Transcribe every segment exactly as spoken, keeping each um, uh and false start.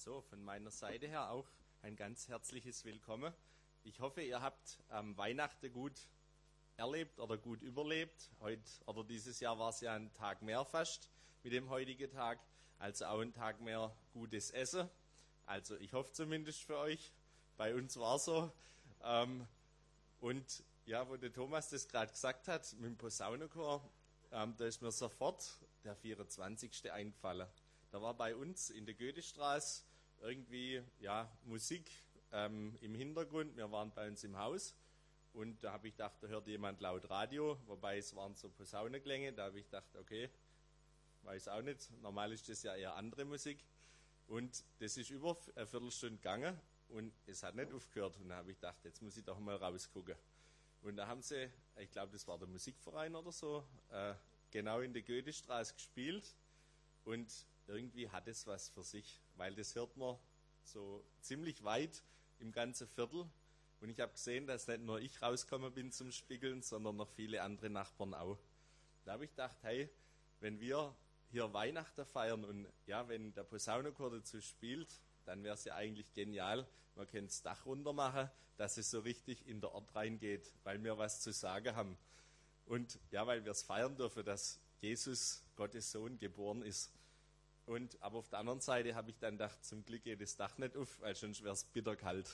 So, von meiner Seite her auch ein ganz herzliches Willkommen. Ich hoffe, ihr habt ähm, Weihnachten gut erlebt oder gut überlebt. Heute oder dieses Jahr war es ja ein Tag mehr fast mit dem heutigen Tag, also auch ein Tag mehr gutes Essen. Also ich hoffe zumindest für euch. Bei uns war es so. Ähm, und ja, wo der Thomas das gerade gesagt hat, mit dem Posaunenchor, ähm, da ist mir sofort der vierundzwanzigste eingefallen. Da war bei uns in der Goethestraße irgendwie ja, Musik ähm, im Hintergrund. Wir waren bei uns im Haus und da habe ich gedacht, da hört jemand laut Radio, wobei es waren so Posaunenklänge. Da habe ich gedacht, okay, weiß auch nicht, normal ist das ja eher andere Musik. Und das ist über eine Viertelstunde gegangen und es hat nicht aufgehört. Und da habe ich gedacht, jetzt muss ich doch mal rausgucken. Und da haben sie, ich glaube, das war der Musikverein oder so, äh, genau in der Goethestraße gespielt. Und irgendwie hat es was für sich, weil das hört man so ziemlich weit im ganzen Viertel. Und ich habe gesehen, dass nicht nur ich rausgekommen bin zum Spiegeln, sondern noch viele andere Nachbarn auch. Da habe ich gedacht, hey, wenn wir hier Weihnachten feiern und ja, wenn der Posaunenchor dazu spielt, dann wäre es ja eigentlich genial. Man könnte das Dach runter machen, dass es so richtig in der Ort reingeht, weil wir was zu sagen haben. Und ja, weil wir es feiern dürfen, dass Jesus, Gottes Sohn, geboren ist. Und, aber auf der anderen Seite habe ich dann gedacht, zum Glück geht das Dach nicht auf, weil sonst wäre es bitterkalt.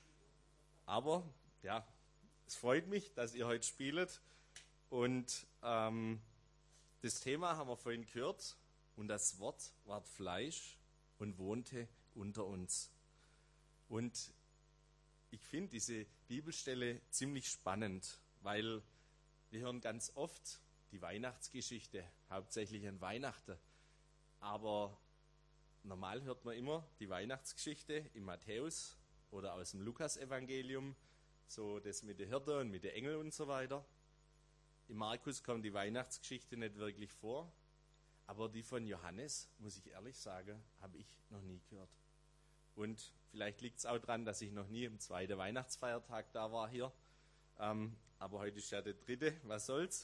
Aber ja, es freut mich, dass ihr heute spielt. Und ähm, das Thema haben wir vorhin gehört. Und das Wort ward Fleisch und wohnte unter uns. Und ich finde diese Bibelstelle ziemlich spannend, weil wir hören ganz oft die Weihnachtsgeschichte, hauptsächlich an Weihnachten. Aber normal hört man immer die Weihnachtsgeschichte im Matthäus oder aus dem Lukas-Evangelium, so das mit der Hirte und mit den Engeln und so weiter. Im Markus kommt die Weihnachtsgeschichte nicht wirklich vor, aber die von Johannes, muss ich ehrlich sagen, habe ich noch nie gehört. Und vielleicht liegt es auch daran, dass ich noch nie am zweiten Weihnachtsfeiertag da war hier. Ähm, aber heute ist ja der dritte, was soll's.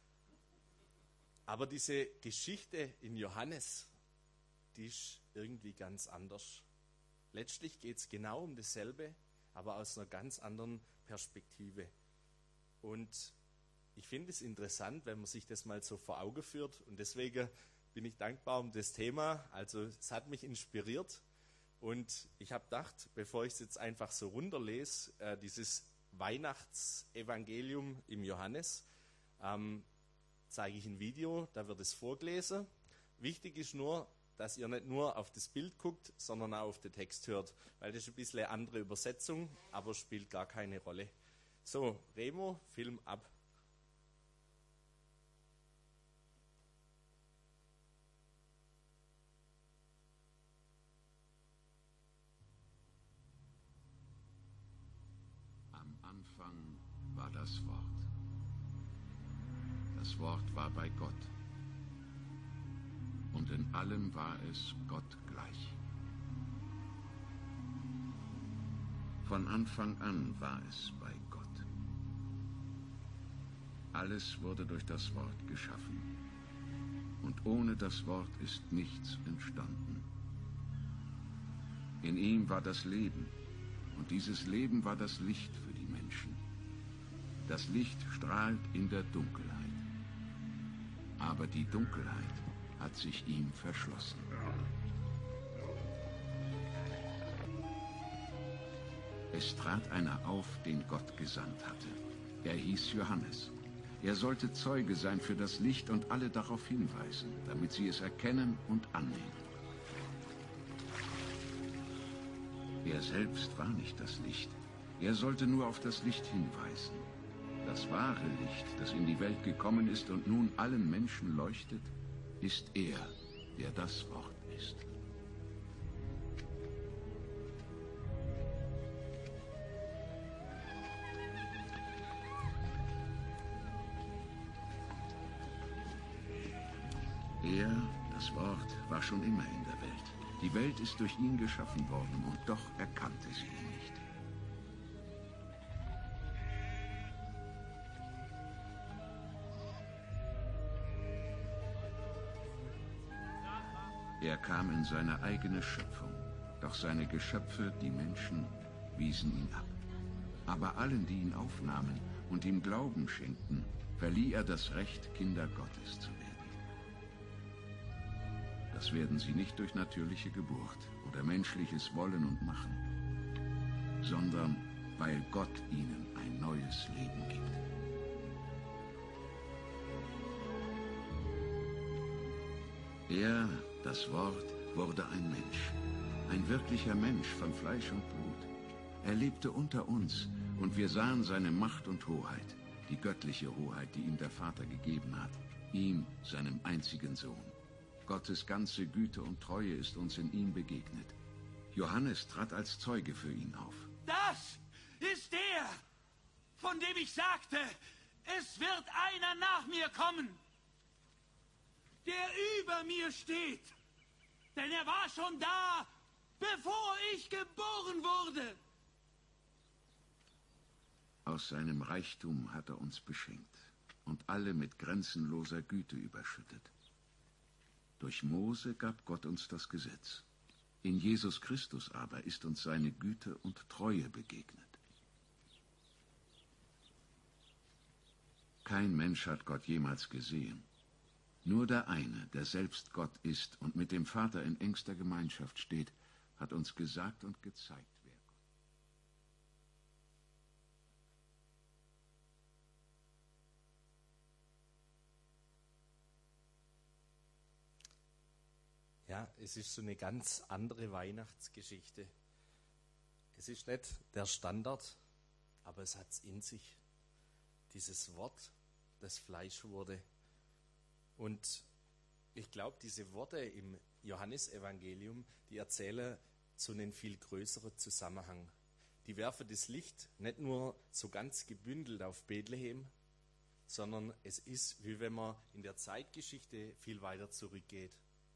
Aber diese Geschichte in Johannes, die ist irgendwie ganz anders. Letztlich geht es genau um dasselbe, aber aus einer ganz anderen Perspektive. Und ich finde es interessant, wenn man sich das mal so vor Augen führt. Und deswegen bin ich dankbar um das Thema. Also es hat mich inspiriert. Und ich habe gedacht, bevor ich es jetzt einfach so runterlese, äh, dieses Weihnachtsevangelium im Johannes, ähm, zeige ich ein Video, da wird es vorgelesen. Wichtig ist nur, dass ihr nicht nur auf das Bild guckt, sondern auch auf den Text hört, weil das ist ein bisschen eine andere Übersetzung, aber spielt gar keine Rolle. So, Remo, Film ab. Am Anfang war das Wort. Das Wort war bei Gott. Und in allem war es Gott gleich. Von Anfang an war es bei Gott. Alles wurde durch das Wort geschaffen. Und ohne das Wort ist nichts entstanden. In ihm war das Leben. Und dieses Leben war das Licht für die Menschen. Das Licht strahlt in der Dunkelheit. Aber die Dunkelheit hat sich ihm verschlossen. Es trat einer auf, den Gott gesandt hatte. Er hieß Johannes. Er sollte Zeuge sein für das Licht und alle darauf hinweisen, damit sie es erkennen und annehmen. Er selbst war nicht das Licht. Er sollte nur auf das Licht hinweisen. Das wahre Licht, das in die Welt gekommen ist und nun allen Menschen leuchtet, ist er, der das Wort ist. Er, das Wort, war schon immer in der Welt. Die Welt ist durch ihn geschaffen worden und doch erkannte sie ihn nicht. Er kam in seine eigene Schöpfung. Doch seine Geschöpfe, die Menschen, wiesen ihn ab. Aber allen, die ihn aufnahmen und ihm Glauben schenkten, verlieh er das Recht, Kinder Gottes zu werden. Das werden sie nicht durch natürliche Geburt oder menschliches Wollen und Machen, sondern weil Gott ihnen ein neues Leben gibt. Er, das Wort, wurde ein Mensch, ein wirklicher Mensch von Fleisch und Blut. Er lebte unter uns und wir sahen seine Macht und Hoheit, die göttliche Hoheit, die ihm der Vater gegeben hat, ihm, seinem einzigen Sohn. Gottes ganze Güte und Treue ist uns in ihm begegnet. Johannes trat als Zeuge für ihn auf. Das ist der, von dem ich sagte, es wird einer nach mir kommen, der über mir steht. Denn er war schon da, bevor ich geboren wurde. Aus seinem Reichtum hat er uns beschenkt und alle mit grenzenloser Güte überschüttet. Durch Mose gab Gott uns das Gesetz. In Jesus Christus aber ist uns seine Güte und Treue begegnet. Kein Mensch hat Gott jemals gesehen. Nur der eine, der selbst Gott ist und mit dem Vater in engster Gemeinschaft steht, hat uns gesagt und gezeigt, wer Gott ist. Ja, es ist so eine ganz andere Weihnachtsgeschichte. Es ist nicht der Standard, aber es hat es in sich. Dieses Wort, das Fleisch wurde. Und ich glaube, diese Worte im Johannesevangelium, die erzählen so einen viel größeren Zusammenhang. Die werfen das Licht nicht nur so ganz gebündelt auf Bethlehem, sondern es ist, wie wenn man in der Zeitgeschichte viel weiter zurückgeht.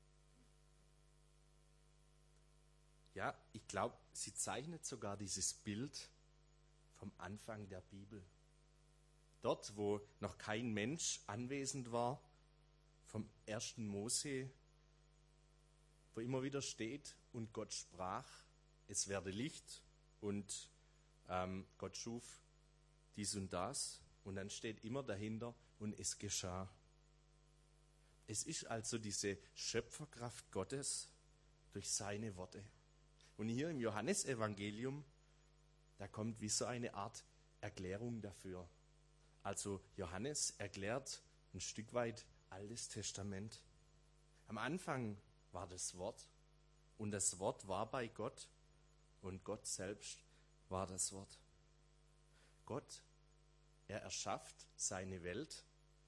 Ja, ich glaube, sie zeichnet sogar dieses Bild vom Anfang der Bibel. Dort, wo noch kein Mensch anwesend war, vom ersten Mose, wo immer wieder steht, und Gott sprach, es werde Licht, und ähm, Gott schuf dies und das, und dann steht immer dahinter, und es geschah. Es ist also diese Schöpferkraft Gottes durch seine Worte. Und hier im Johannesevangelium, da kommt wie so eine Art Erklärung dafür. Also Johannes erklärt ein Stück weit Altes Testament. Am Anfang war das Wort und das Wort war bei Gott und Gott selbst war das Wort. Gott, er erschafft seine Welt,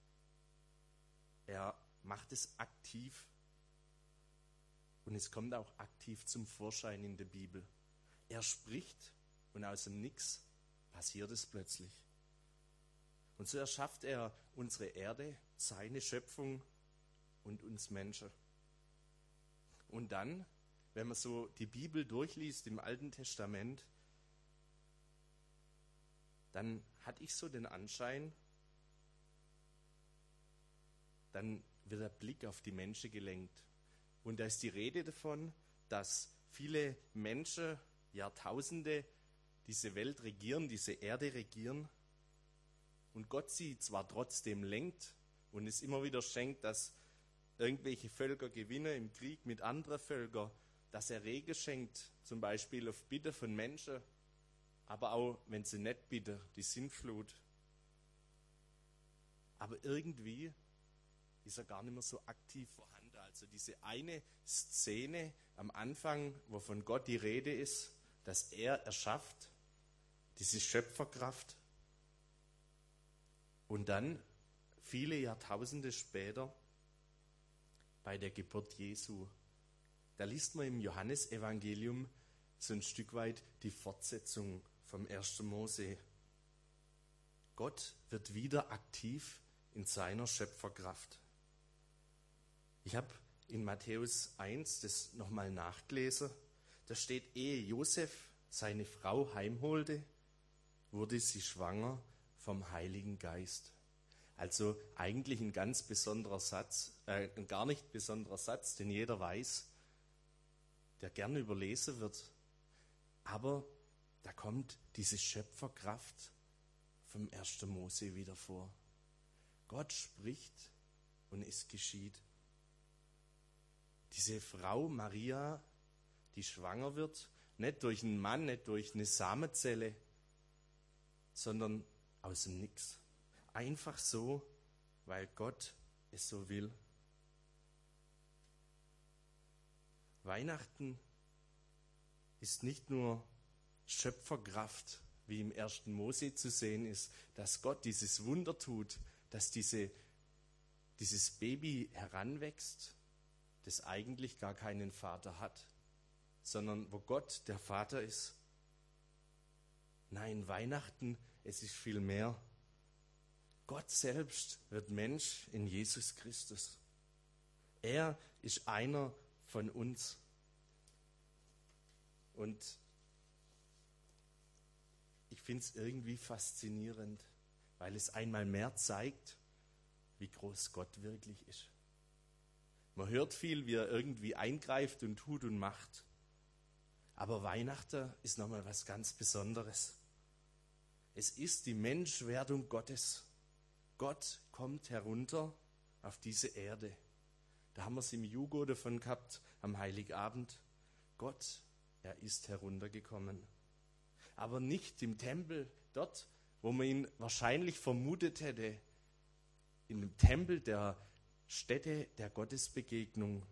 er macht es aktiv und es kommt auch aktiv zum Vorschein in der Bibel. Er spricht und aus dem Nix passiert es plötzlich. Und so erschafft er unsere Erde, seine Schöpfung und uns Menschen. Und dann, wenn man so die Bibel durchliest im Alten Testament, dann hatte ich so den Anschein, dann wird der Blick auf die Menschen gelenkt. Und da ist die Rede davon, dass viele Menschen, Jahrtausende, diese Welt regieren, diese Erde regieren. Und Gott sie zwar trotzdem lenkt und es immer wieder schenkt, dass irgendwelche Völker gewinnen im Krieg mit anderen Völkern, dass er Regen schenkt, zum Beispiel auf Bitte von Menschen, aber auch, wenn sie nicht bitten, die Sintflut. Aber irgendwie ist er gar nicht mehr so aktiv vorhanden. Also diese eine Szene am Anfang, wo von Gott die Rede ist, dass er erschafft, diese Schöpferkraft. Und dann, viele Jahrtausende später, bei der Geburt Jesu, da liest man im Johannesevangelium so ein Stück weit die Fortsetzung vom ersten Mose. Gott wird wieder aktiv in seiner Schöpferkraft. Ich habe in Matthäus eins das nochmal nachgelesen. Da steht, ehe Josef seine Frau heimholte, wurde sie schwanger vom Heiligen Geist. Also eigentlich ein ganz besonderer Satz, äh, ein gar nicht besonderer Satz, denn jeder weiß, der gerne überlesen wird. Aber da kommt diese Schöpferkraft vom ersten Mose wieder vor. Gott spricht und es geschieht. Diese Frau Maria, die schwanger wird, nicht durch einen Mann, nicht durch eine Samenzelle, sondern aus dem Nix. Einfach so, weil Gott es so will. Weihnachten ist nicht nur Schöpferkraft, wie im ersten Mose zu sehen ist, dass Gott dieses Wunder tut, dass diese, dieses Baby heranwächst, das eigentlich gar keinen Vater hat, sondern wo Gott der Vater ist. Nein, Weihnachten, es ist viel mehr. Gott selbst wird Mensch in Jesus Christus. Er ist einer von uns. Und ich finde es irgendwie faszinierend, weil es einmal mehr zeigt, wie groß Gott wirklich ist. Man hört viel, wie er irgendwie eingreift und tut und macht. Aber Weihnachten ist nochmal was ganz Besonderes. Es ist die Menschwerdung Gottes. Gott kommt herunter auf diese Erde. Da haben wir es im Jugo davon gehabt, am Heiligabend. Gott, er ist heruntergekommen. Aber nicht im Tempel, dort, wo man ihn wahrscheinlich vermutet hätte, in dem Tempel der Stätte der Gottesbegegnung.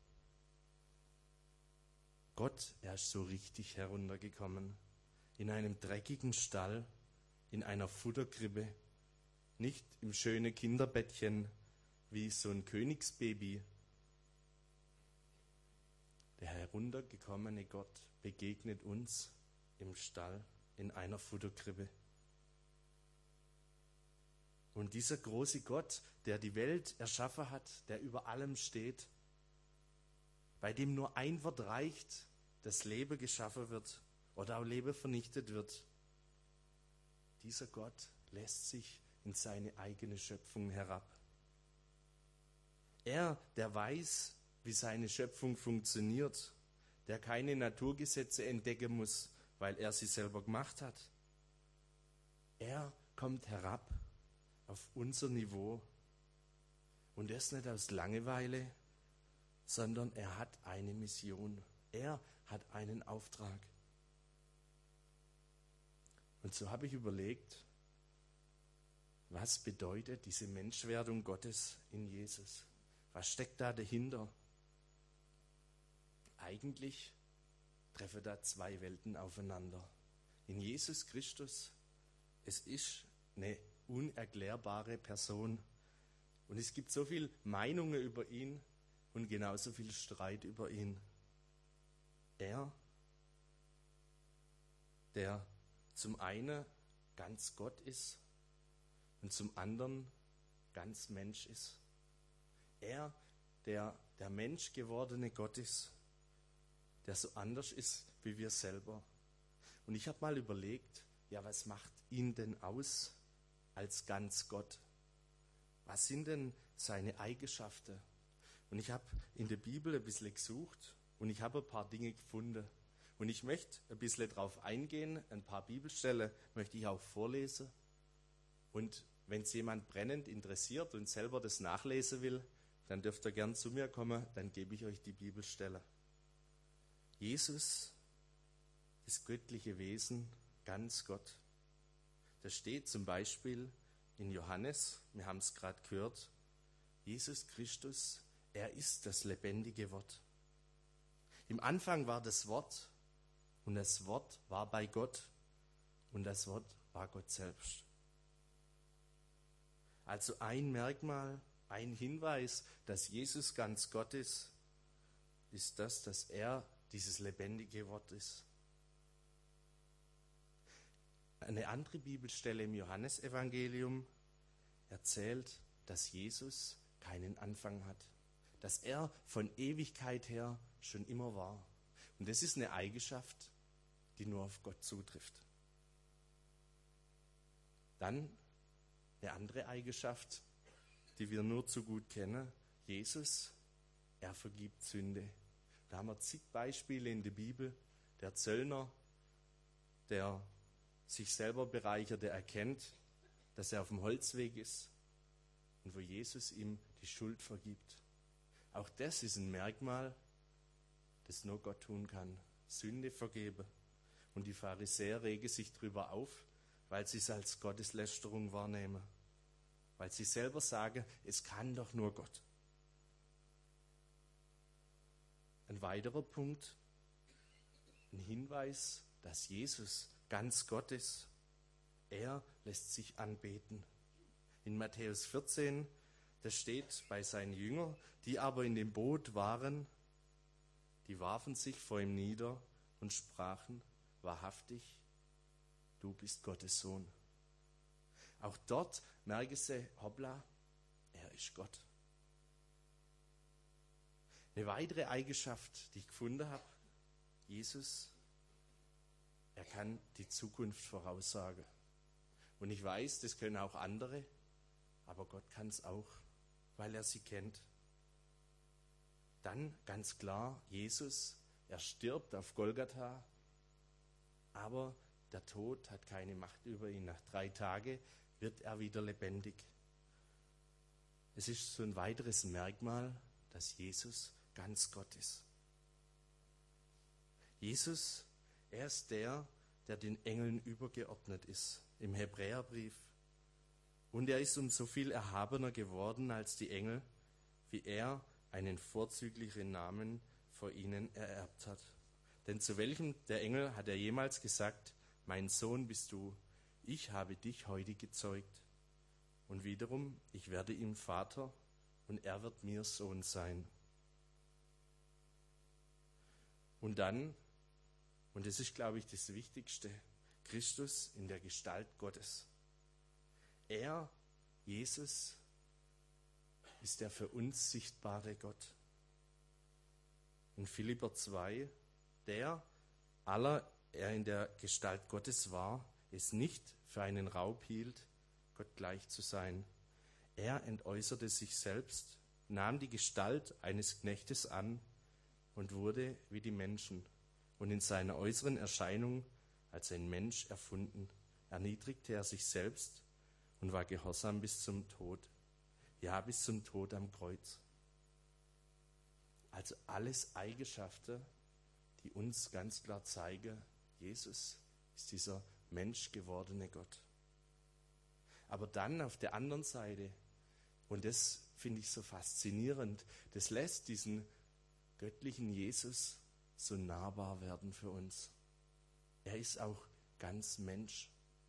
Gott, er ist so richtig heruntergekommen. In einem dreckigen Stall, in einer Futterkrippe, nicht im schönen Kinderbettchen wie so ein Königsbaby. Der heruntergekommene Gott begegnet uns im Stall in einer Futterkrippe. Und dieser große Gott, der die Welt erschaffen hat, der über allem steht, bei dem nur ein Wort reicht, dass Leben geschaffen wird oder auch Leben vernichtet wird. Dieser Gott lässt sich in seine eigene Schöpfung herab. Er, der weiß, wie seine Schöpfung funktioniert, der keine Naturgesetze entdecken muss, weil er sie selber gemacht hat. Er kommt herab auf unser Niveau. Und das nicht aus Langeweile, sondern er hat eine Mission. Er hat einen Auftrag. Und so habe ich überlegt, was bedeutet diese Menschwerdung Gottes in Jesus? Was steckt da dahinter? Eigentlich treffen da zwei Welten aufeinander. In Jesus Christus, es ist eine unerklärbare Person. Und es gibt so viele Meinungen über ihn und genauso viel Streit über ihn. Er, der zum einen ganz Gott ist und zum anderen ganz Mensch ist. Er, der der Mensch gewordene Gott ist, der so anders ist wie wir selber. Und ich habe mal überlegt, ja, was macht ihn denn aus als ganz Gott? Was sind denn seine Eigenschaften? Und ich habe in der Bibel ein bisschen gesucht und ich habe ein paar Dinge gefunden. Und ich möchte ein bisschen darauf eingehen, ein paar Bibelstellen möchte ich auch vorlesen. Und wenn es jemand brennend interessiert und selber das nachlesen will, dann dürft ihr gern zu mir kommen, dann gebe ich euch die Bibelstelle. Jesus, das göttliche Wesen, ganz Gott. Das steht zum Beispiel in Johannes, wir haben es gerade gehört, Jesus Christus, er ist das lebendige Wort. Im Anfang war das Wort und das Wort war bei Gott und das Wort war Gott selbst. Also ein Merkmal, ein Hinweis, dass Jesus ganz Gott ist, ist das, dass er dieses lebendige Wort ist. Eine andere Bibelstelle im Johannesevangelium erzählt, dass Jesus keinen Anfang hat, dass er von Ewigkeit her schon immer war. Und das ist eine Eigenschaft, die nur auf Gott zutrifft. Dann eine andere Eigenschaft, die wir nur zu gut kennen. Jesus, er vergibt Sünde. Da haben wir zig Beispiele in der Bibel. Der Zöllner, der sich selber bereichert, der erkennt, dass er auf dem Holzweg ist und wo Jesus ihm die Schuld vergibt. Auch das ist ein Merkmal, das nur Gott tun kann. Sünde vergeben. Und die Pharisäer regen sich darüber auf, weil sie es als Gotteslästerung wahrnehmen. Weil sie selber sagen, es kann doch nur Gott. Ein weiterer Punkt, ein Hinweis, dass Jesus ganz Gott ist. Er lässt sich anbeten. In Matthäus vierzehn, da steht bei seinen Jüngern, die aber in dem Boot waren, die warfen sich vor ihm nieder und sprachen, wahrhaftig, du bist Gottes Sohn. Auch dort merken sie, hoppla, er ist Gott. Eine weitere Eigenschaft, die ich gefunden habe, Jesus, er kann die Zukunft voraussagen. Und ich weiß, das können auch andere, aber Gott kann es auch, weil er sie kennt. Dann ganz klar, Jesus, er stirbt auf Golgatha, aber der Tod hat keine Macht über ihn. Nach drei Tagen wird er wieder lebendig. Es ist so ein weiteres Merkmal, dass Jesus ganz Gott ist. Jesus, er ist der, der den Engeln übergeordnet ist, im Hebräerbrief. Und er ist um so viel erhabener geworden als die Engel, wie er einen vorzüglichen Namen vor ihnen ererbt hat. Denn zu welchem der Engel hat er jemals gesagt, mein Sohn bist du, ich habe dich heute gezeugt. Und wiederum, ich werde ihm Vater und er wird mir Sohn sein. Und dann, und das ist, glaube ich, das Wichtigste, Christus in der Gestalt Gottes. Er, Jesus, ist der für uns sichtbare Gott. In Philipper zwei, der, aller er in der Gestalt Gottes war, es nicht für einen Raub hielt, Gott gleich zu sein. Er entäußerte sich selbst, nahm die Gestalt eines Knechtes an und wurde wie die Menschen. Und in seiner äußeren Erscheinung als ein Mensch erfunden, erniedrigte er sich selbst und war gehorsam bis zum Tod. Ja, bis zum Tod am Kreuz. Also alles Eigenschaften, die uns ganz klar zeigen, Jesus ist dieser menschgewordene Gott. Aber dann auf der anderen Seite, und das finde ich so faszinierend, das lässt diesen göttlichen Jesus so nahbar werden für uns. Er ist auch ganz Mensch.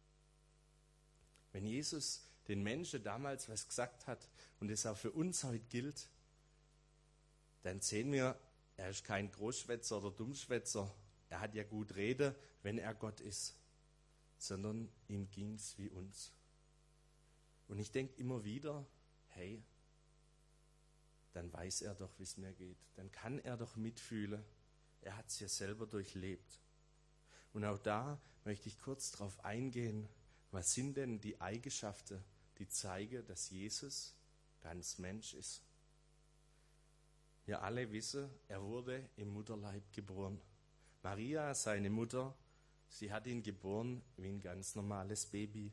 Wenn Jesus den Menschen damals was gesagt hat und es auch für uns heute gilt, dann sehen wir, er ist kein Großschwätzer oder Dummschwätzer. Er hat ja gut reden, wenn er Gott ist, sondern ihm ging es wie uns. Und ich denke immer wieder, hey, dann weiß er doch, wie es mir geht. Dann kann er doch mitfühlen. Er hat es ja selber durchlebt. Und auch da möchte ich kurz darauf eingehen, was sind denn die Eigenschaften, die zeigen, dass Jesus ganz Mensch ist. Wir alle wissen, er wurde im Mutterleib geboren. Maria, seine Mutter, sie hat ihn geboren wie ein ganz normales Baby.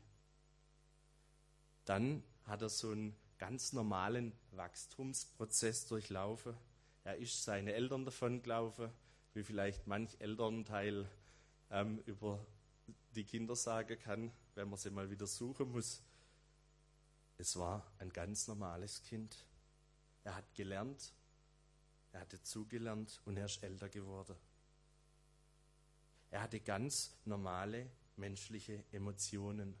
Dann hat er so einen ganz normalen Wachstumsprozess durchlaufen. Er ist seine Eltern davon gelaufen, wie vielleicht manch Elternteil ähm, über die Kinder sagen kann, wenn man sie mal wieder suchen muss. Es war ein ganz normales Kind. Er hat gelernt, er hatte zugelernt und er ist älter geworden. Er hatte ganz normale menschliche Emotionen.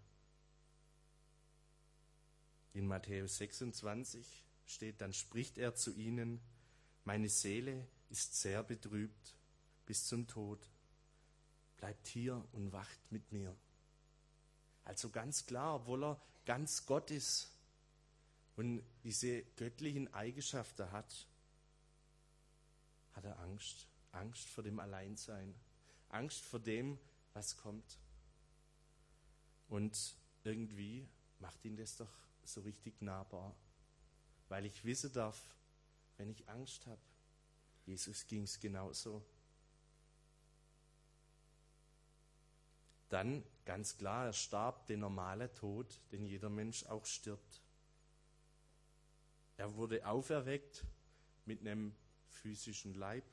In Matthäus sechsundzwanzig steht, dann spricht er zu ihnen, meine Seele ist sehr betrübt bis zum Tod. Bleibt hier und wacht mit mir. Also ganz klar, obwohl er ganz Gott ist und diese göttlichen Eigenschaften hat, hat er Angst. Angst vor dem Alleinsein. Angst vor dem, was kommt. Und irgendwie macht ihn das doch so richtig nahbar. Weil ich wissen darf, wenn ich Angst habe, Jesus ging es genauso. Dann, ganz klar, er starb den normalen Tod, den jeder Mensch auch stirbt. Er wurde auferweckt mit einem physischen Leib.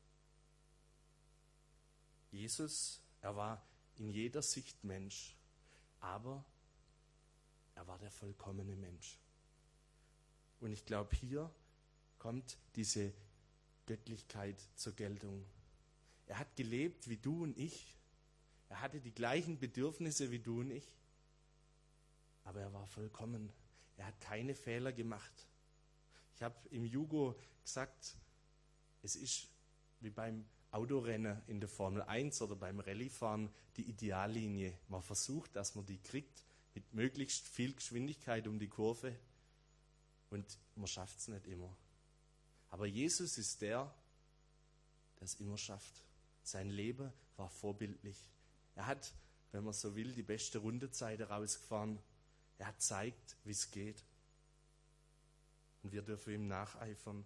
Jesus, er war in jeder Sicht Mensch, aber er war der vollkommene Mensch. Und ich glaube, hier kommt diese Göttlichkeit zur Geltung. Er hat gelebt wie du und ich. Er hatte die gleichen Bedürfnisse wie du und ich. Aber er war vollkommen. Er hat keine Fehler gemacht. Ich habe im Jugo gesagt, es ist wie beim Autorennen in der Formel eins oder beim Rallyefahren die Ideallinie. Man versucht, dass man die kriegt mit möglichst viel Geschwindigkeit um die Kurve und man schafft es nicht immer. Aber Jesus ist der, der es immer schafft. Sein Leben war vorbildlich. Er hat, wenn man so will, die beste Rundezeit herausgefahren. Er hat gezeigt, wie es geht. Und wir dürfen ihm nacheifern.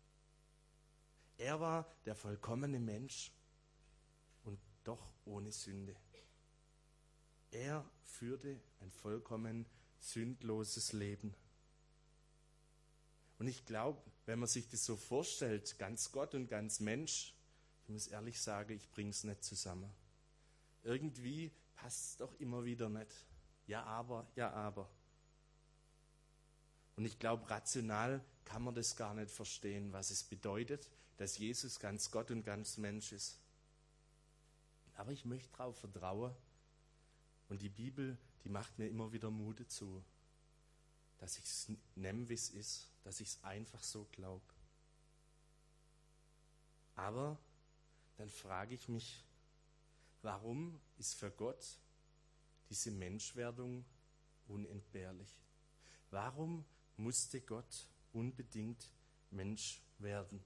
Er war der vollkommene Mensch und doch ohne Sünde. Er führte ein vollkommen sündloses Leben. Und ich glaube, wenn man sich das so vorstellt, ganz Gott und ganz Mensch, ich muss ehrlich sagen, ich bringe es nicht zusammen. Irgendwie passt es doch immer wieder nicht. Ja, aber, ja, aber. Und ich glaube, rational kann man das gar nicht verstehen, was es bedeutet, dass Jesus ganz Gott und ganz Mensch ist. Aber ich möchte darauf vertrauen und die Bibel, die macht mir immer wieder Mut dazu, dass ich es nehme, wie es ist, dass ich es einfach so glaube. Aber dann frage ich mich, warum ist für Gott diese Menschwerdung unentbehrlich? Warum musste Gott unbedingt Mensch werden?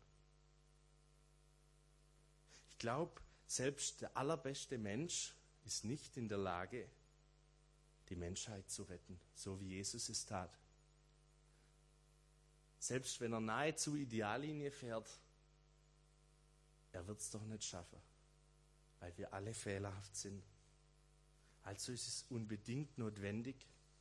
Ich glaube, selbst der allerbeste Mensch ist nicht in der Lage, die Menschheit zu retten, so wie Jesus es tat. Selbst wenn er nahezu Ideallinie fährt, er wird es doch nicht schaffen, weil wir alle fehlerhaft sind. Also ist es unbedingt notwendig,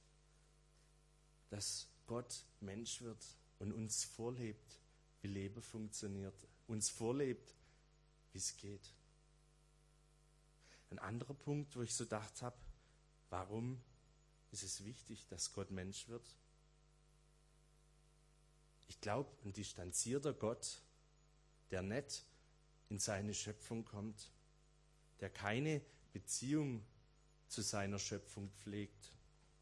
dass Gott Mensch wird und uns vorlebt, wie Leben funktioniert, uns vorlebt, wie es geht. Ein anderer Punkt, wo ich so gedacht habe, warum ist es wichtig, dass Gott Mensch wird? Ich glaube, ein distanzierter Gott, der nicht in seine Schöpfung kommt, der keine Beziehung zu seiner Schöpfung pflegt,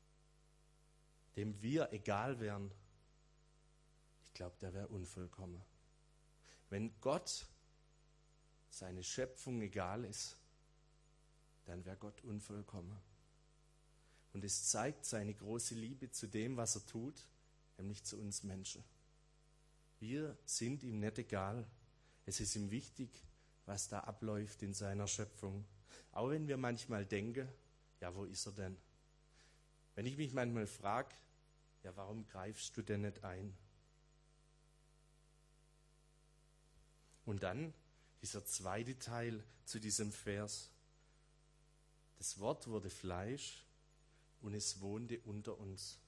dem wir egal wären, ich glaube, der wäre unvollkommen. Wenn Gott seine Schöpfung egal ist, dann wäre Gott unvollkommen. Und es zeigt seine große Liebe zu dem, was er tut, nämlich zu uns Menschen. Wir sind ihm nicht egal. Es ist ihm wichtig, was da abläuft in seiner Schöpfung. Auch wenn wir manchmal denken, ja, wo ist er denn? Wenn ich mich manchmal frage, ja, warum greifst du denn nicht ein? Und dann dieser zweite Teil zu diesem Vers. Das Wort wurde Fleisch und es wohnte unter uns.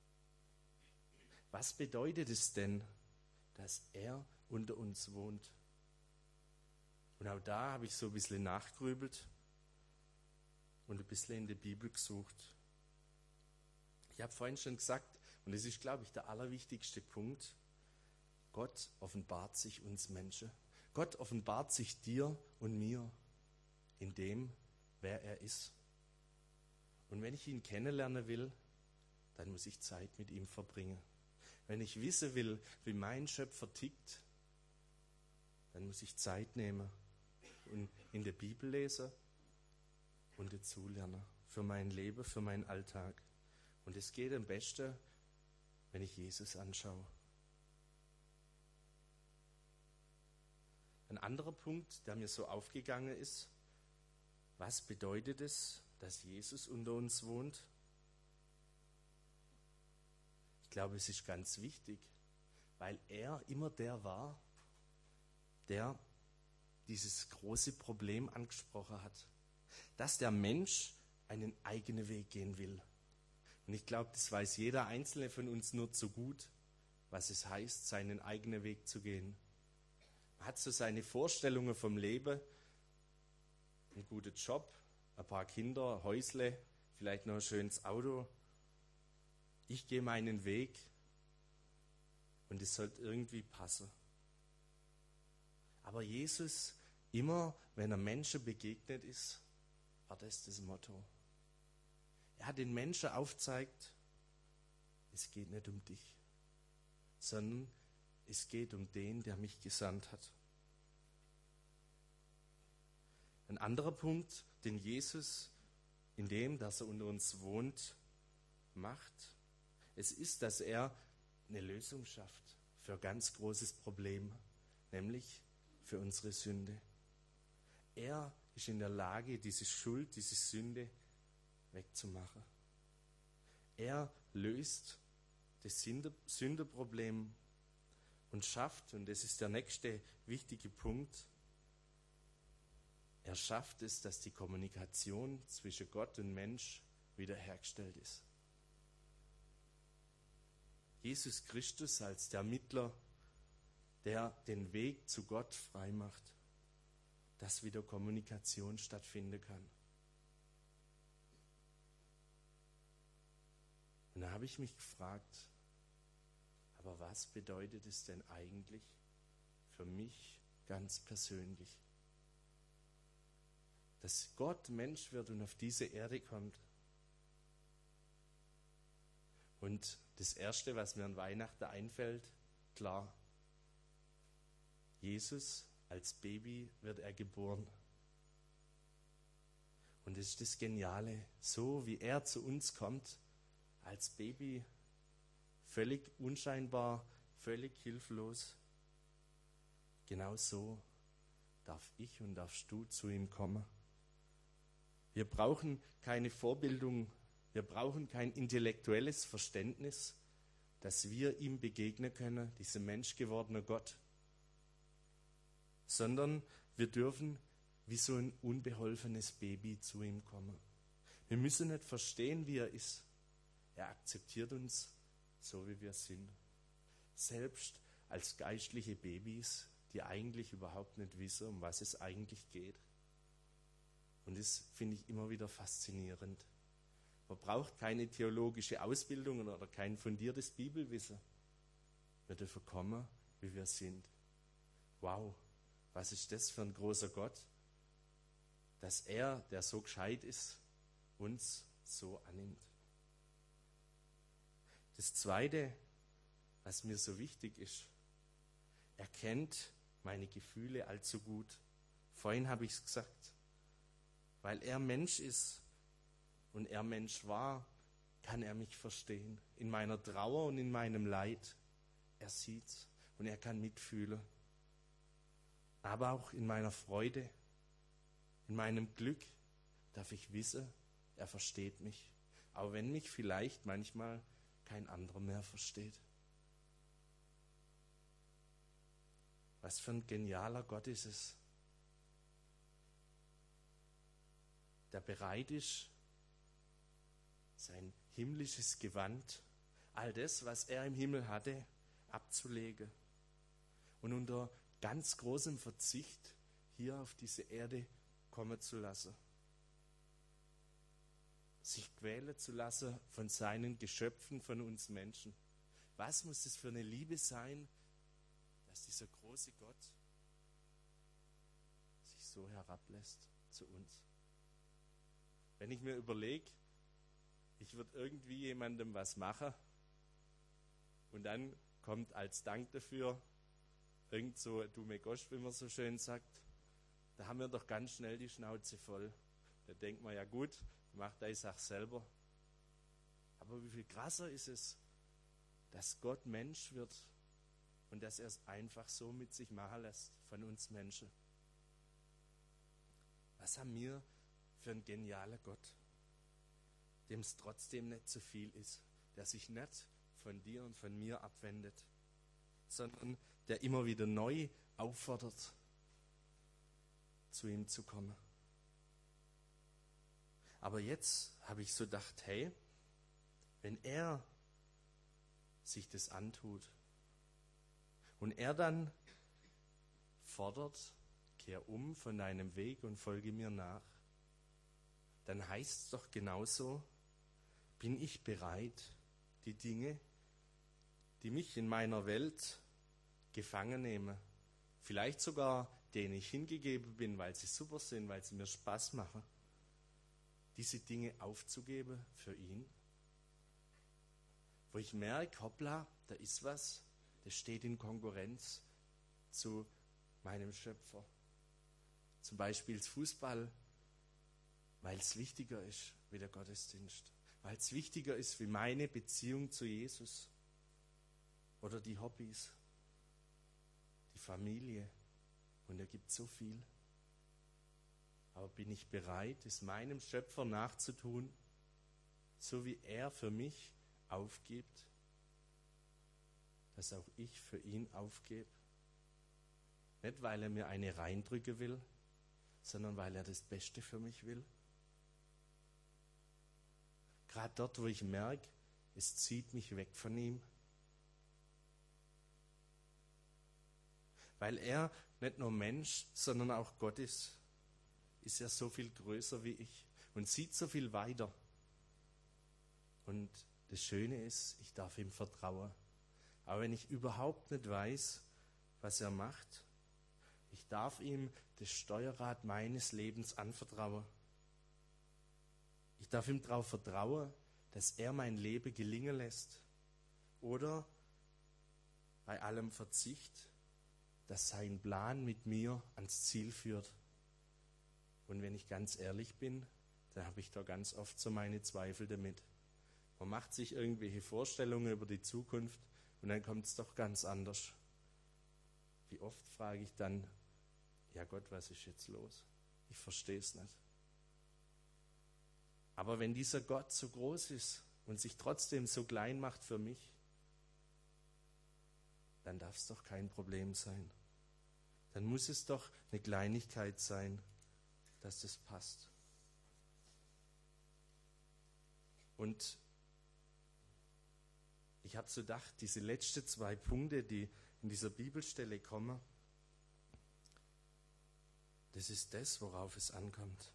Was bedeutet es denn, dass er unter uns wohnt? Und auch da habe ich so ein bisschen nachgrübelt und ein bisschen in der Bibel gesucht. Ich habe vorhin schon gesagt, und das ist, glaube ich, der allerwichtigste Punkt, Gott offenbart sich uns Menschen. Gott offenbart sich dir und mir in dem, wer er ist. Und wenn ich ihn kennenlernen will, dann muss ich Zeit mit ihm verbringen. Wenn ich wissen will, wie mein Schöpfer tickt, dann muss ich Zeit nehmen und in der Bibel lesen und dazulernen für mein Leben, für meinen Alltag. Und es geht am besten, wenn ich Jesus anschaue. Ein anderer Punkt, der mir so aufgegangen ist, was bedeutet es, dass Jesus unter uns wohnt? Ich glaube, es ist ganz wichtig, weil er immer der war, der dieses große Problem angesprochen hat, dass der Mensch einen eigenen Weg gehen will. Und ich glaube, das weiß jeder Einzelne von uns nur zu gut, was es heißt, seinen eigenen Weg zu gehen. Man hat so seine Vorstellungen vom Leben, einen guten Job, ein paar Kinder, ein Häusle, vielleicht noch ein schönes Auto. Ich gehe meinen Weg und es sollte irgendwie passen. Aber Jesus, immer wenn er Menschen begegnet ist, war das das Motto. Er hat den Menschen aufgezeigt, es geht nicht um dich, sondern es geht um den, der mich gesandt hat. Ein anderer Punkt, den Jesus in dem, dass er unter uns wohnt, macht, es ist, dass er eine Lösung schafft für ein ganz großes Problem, nämlich für unsere Sünde. Er ist in der Lage, diese Schuld, diese Sünde wegzumachen. Er löst das Sünderproblem und schafft, und das ist der nächste wichtige Punkt, er schafft es, dass die Kommunikation zwischen Gott und Mensch wiederhergestellt ist. Jesus Christus als der Mittler, der den Weg zu Gott frei macht, dass wieder Kommunikation stattfinden kann. Und da habe ich mich gefragt, aber was bedeutet es denn eigentlich für mich ganz persönlich? Dass Gott Mensch wird und auf diese Erde kommt. Und das Erste, was mir an Weihnachten einfällt, klar, Jesus als Baby wird er geboren. Und das ist das Geniale, so wie er zu uns kommt, als Baby, völlig unscheinbar, völlig hilflos, genau so darf ich und darfst du zu ihm kommen. Wir brauchen keine Vorbildung, wir brauchen kein intellektuelles Verständnis, dass wir ihm begegnen können, diesem menschgewordenen Gott, sondern wir dürfen wie so ein unbeholfenes Baby zu ihm kommen. Wir müssen nicht verstehen, wie er ist. Er akzeptiert uns, so wie wir sind. Selbst als geistliche Babys, die eigentlich überhaupt nicht wissen, um was es eigentlich geht. Und das finde ich immer wieder faszinierend. Man braucht keine theologische Ausbildung oder kein fundiertes Bibelwissen. Wir dürfen kommen, wie wir sind. Wow, was ist das für ein großer Gott, dass er, der so gescheit ist, uns so annimmt. Das Zweite, was mir so wichtig ist, er kennt meine Gefühle allzu gut. Vorhin habe ich es gesagt. Weil er Mensch ist und er Mensch war, kann er mich verstehen. In meiner Trauer und in meinem Leid. Er sieht's und er kann mitfühlen. Aber auch in meiner Freude, in meinem Glück darf ich wissen, er versteht mich. Auch wenn mich vielleicht manchmal kein anderer mehr versteht. Was für ein genialer Gott ist es, der bereit ist, sein himmlisches Gewand, all das, was er im Himmel hatte, abzulegen und unter ganz großem Verzicht hier auf diese Erde kommen zu lassen. Sich quälen zu lassen von seinen Geschöpfen, von uns Menschen. Was muss es für eine Liebe sein, dass dieser große Gott sich so herablässt zu uns? Wenn ich mir überlege, ich würde irgendwie jemandem was machen und dann kommt als Dank dafür irgend so ein dumme Gosch, wie man so schön sagt, da haben wir doch ganz schnell die Schnauze voll. Da denkt man, ja gut, mach deine Sache selber. Aber wie viel krasser ist es, dass Gott Mensch wird und dass er es einfach so mit sich machen lässt von uns Menschen. Was haben wir für ein genialer Gott, dem es trotzdem nicht zu viel ist, der sich nicht von dir und von mir abwendet, sondern der immer wieder neu auffordert, zu ihm zu kommen. Aber jetzt habe ich so gedacht, hey, wenn er sich das antut und er dann fordert, kehr um von deinem Weg und folge mir nach, dann heißt es doch genauso, bin ich bereit, die Dinge, die mich in meiner Welt gefangen nehmen, vielleicht sogar denen ich hingegeben bin, weil sie super sind, weil sie mir Spaß machen, diese Dinge aufzugeben für ihn? Wo ich merke, hoppla, da ist was, das steht in Konkurrenz zu meinem Schöpfer. Zum Beispiel das Fußball, weil es wichtiger ist wie der Gottesdienst, weil es wichtiger ist wie meine Beziehung zu Jesus oder die Hobbys, die Familie, und er gibt so viel. Aber bin ich bereit, es meinem Schöpfer nachzutun, so wie er für mich aufgibt, dass auch ich für ihn aufgebe? Nicht, weil er mir eine reindrücken will, sondern weil er das Beste für mich will. Gerade dort, wo ich merke, es zieht mich weg von ihm. Weil er nicht nur Mensch, sondern auch Gott ist, ist er so viel größer wie ich und sieht so viel weiter. Und das Schöne ist, ich darf ihm vertrauen. Aber wenn ich überhaupt nicht weiß, was er macht, ich darf ihm das Steuerrad meines Lebens anvertrauen. Ich darf ihm darauf vertrauen, dass er mein Leben gelingen lässt. Oder bei allem Verzicht, dass sein Plan mit mir ans Ziel führt. Und wenn ich ganz ehrlich bin, dann habe ich da ganz oft so meine Zweifel damit. Man macht sich irgendwelche Vorstellungen über die Zukunft und dann kommt es doch ganz anders. Wie oft frage ich dann, ja Gott, was ist jetzt los? Ich verstehe es nicht. Aber wenn dieser Gott so groß ist und sich trotzdem so klein macht für mich, dann darf es doch kein Problem sein. Dann muss es doch eine Kleinigkeit sein, dass das passt. Und ich habe so gedacht, diese letzten zwei Punkte, die in dieser Bibelstelle kommen, das ist das, worauf es ankommt.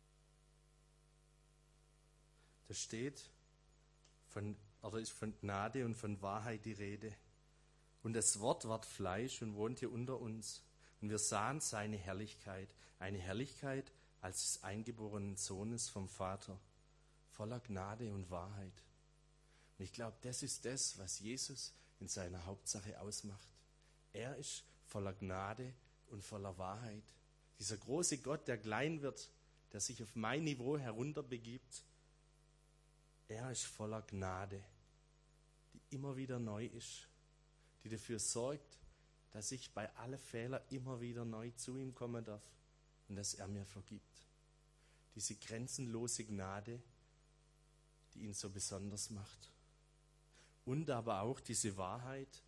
Da steht von, oder ist von Gnade und von Wahrheit die Rede. Und das Wort ward Fleisch und wohnte unter uns. Und wir sahen seine Herrlichkeit, eine Herrlichkeit als des eingeborenen Sohnes vom Vater, voller Gnade und Wahrheit. Und ich glaube, das ist das, was Jesus in seiner Hauptsache ausmacht. Er ist voller Gnade und voller Wahrheit. Dieser große Gott, der klein wird, der sich auf mein Niveau herunterbegibt, er ist voller Gnade, die immer wieder neu ist, die dafür sorgt, dass ich bei allen Fehlern immer wieder neu zu ihm kommen darf und dass er mir vergibt. Diese grenzenlose Gnade, die ihn so besonders macht. Und aber auch diese Wahrheit,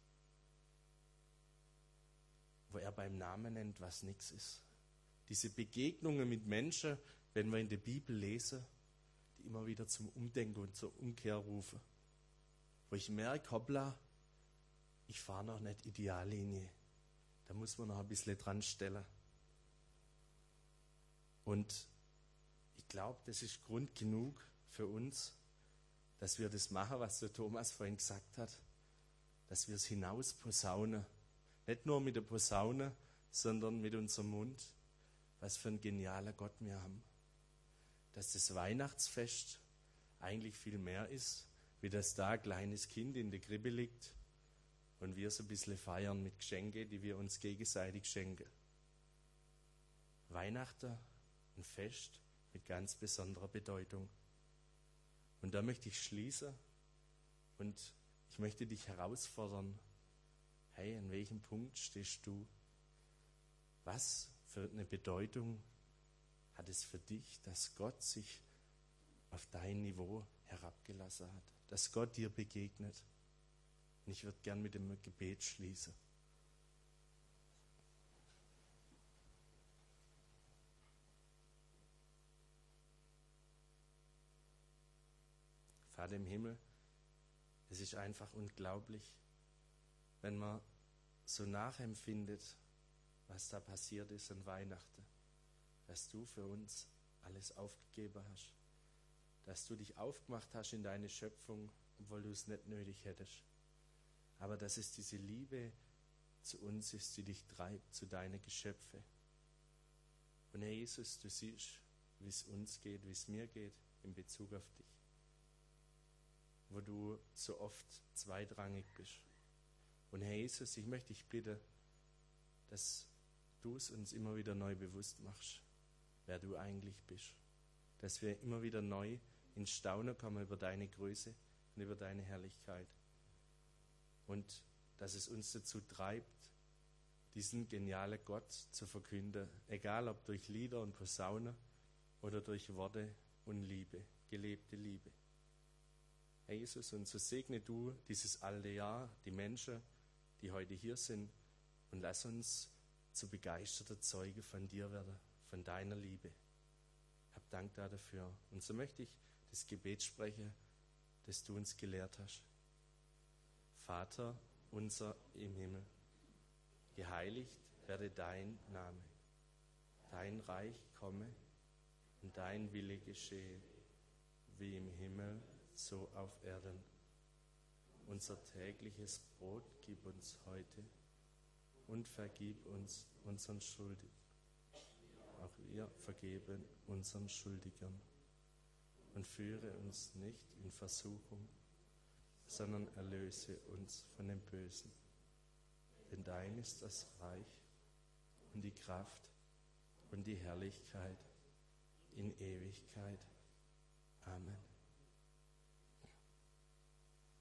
wo er beim Namen nennt, was nichts ist. Diese Begegnungen mit Menschen, wenn wir in der Bibel lesen, die immer wieder zum Umdenken und zur Umkehr rufen. Wo ich merke, hoppla, ich fahre noch nicht Ideallinie. Da muss man noch ein bisschen dran stellen. Und ich glaube, das ist Grund genug für uns, dass wir das machen, was der Thomas vorhin gesagt hat, dass wir es hinaus posaunen. Nicht nur mit der Posaune, sondern mit unserem Mund, was für ein genialer Gott wir haben. Dass das Weihnachtsfest eigentlich viel mehr ist, wie dass da ein kleines Kind in der Krippe liegt und wir so ein bisschen feiern mit Geschenken, die wir uns gegenseitig schenken. Weihnachten, ein Fest mit ganz besonderer Bedeutung. Und da möchte ich schließen und ich möchte dich herausfordern, hey, an welchem Punkt stehst du? Was für eine Bedeutung hat es für dich, dass Gott sich auf dein Niveau herabgelassen hat, dass Gott dir begegnet? Und ich würde gern mit dem Gebet schließen. Vater im Himmel, es ist einfach unglaublich, wenn man so nachempfindet, was da passiert ist an Weihnachten, dass du für uns alles aufgegeben hast, dass du dich aufgemacht hast in deine Schöpfung, obwohl du es nicht nötig hättest. Aber dass es diese Liebe zu uns ist, die dich treibt, zu deinen Geschöpfe. Und Herr Jesus, du siehst, wie es uns geht, wie es mir geht in Bezug auf dich. Wo du so oft zweitrangig bist. Und Herr Jesus, ich möchte dich bitten, dass du es uns immer wieder neu bewusst machst, wer du eigentlich bist. Dass wir immer wieder neu ins Staunen kommen über deine Größe und über deine Herrlichkeit. Und dass es uns dazu treibt, diesen genialen Gott zu verkünden, egal ob durch Lieder und Posaunen oder durch Worte und Liebe, gelebte Liebe. Herr Jesus, und so segne du dieses alte Jahr, die Menschen, die heute hier sind, und lass uns zu begeisterter Zeuge von dir werden, von deiner Liebe. Hab Dank dafür. Und so möchte ich das Gebet sprechen, das du uns gelehrt hast. Vater unser im Himmel, geheiligt werde dein Name, dein Reich komme und dein Wille geschehe, wie im Himmel, so auf Erden. Unser tägliches Brot gib uns heute und vergib uns unseren Schulden. Auch wir vergeben unseren Schuldigern. Und führe uns nicht in Versuchung, sondern erlöse uns von dem Bösen. Denn dein ist das Reich und die Kraft und die Herrlichkeit in Ewigkeit.